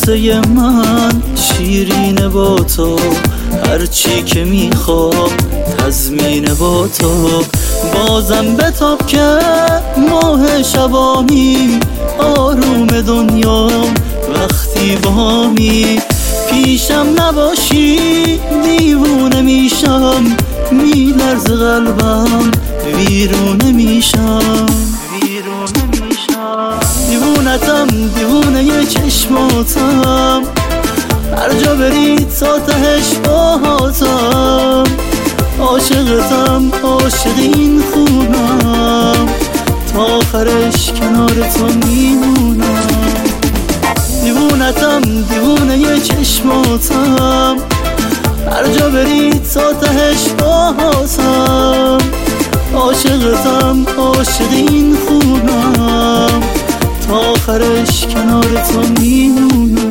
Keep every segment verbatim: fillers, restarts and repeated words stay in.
قصه من شیرینه با تو، هرچی که میخوام تضمینه با تو. بازم بتاب که ماه شبامی، آروم دنیام وقتی بامی. پیشم نباشی دیوونه میشم، میلرز قلبم ویرونه میشم، ویرونه میشم. دیوونتم دیوونه ی چشماتم، هر جا بری تا تهش باهاتم. عاشقتم عاشق این خونم، تا آخرش کنار تو میمونم. دیوونتم دیوونه ی چشماتم، هر جا بری تا تهش باهاتم. عاشقتم عاشق این خونم، تا آخرش کنار تو میمونم.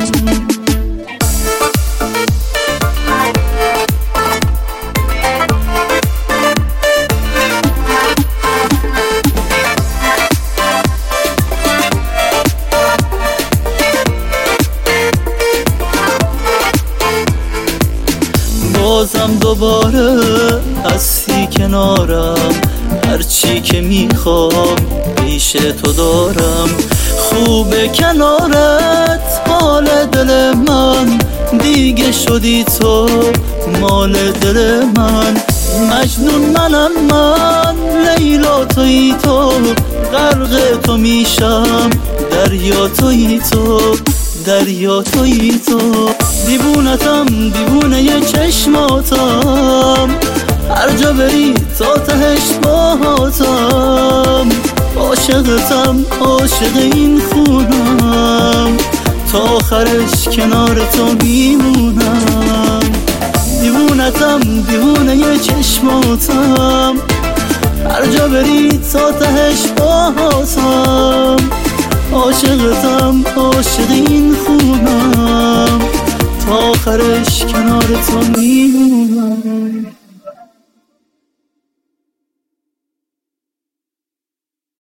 بازم دوباره هستی کنارم، هرچی که میخوام پیش تو دارم. خوبه کنارت حال دل من، دیگه شدی تو مال دل من. مجنون منم من، لیلا تویی تو، غرق تو میشم دریا تویی تو، دریا تویی تو. دیوونتم دیوونه ی چشماتم، هر جا بری تا تهش باهاتم. عاشقتم عاشق این خونم، تا آخرش کنار تو میمونم. دیوونتم دیوونه ی چشماتم، هر جا بری تا تهش باهاتم. عاشقتم عاشق این خونم، تا آخرش کنار تو میمونم.